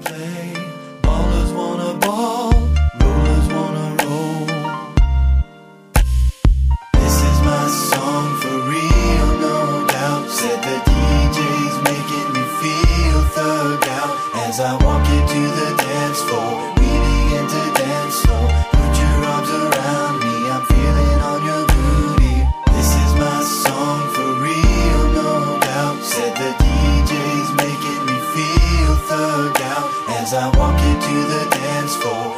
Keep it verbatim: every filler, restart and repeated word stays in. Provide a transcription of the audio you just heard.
play, ballers wanna ball, rollers wanna roll. This is my song for real, no doubt. Said the D J's making me feel thugged out. As I walk into the dance floor, we begin to dance slow. Put your arms around me, I'm feeling on your booty. This is my song for real, no doubt. Said the D J's making me feel thugged out. As I walk into the dance floor,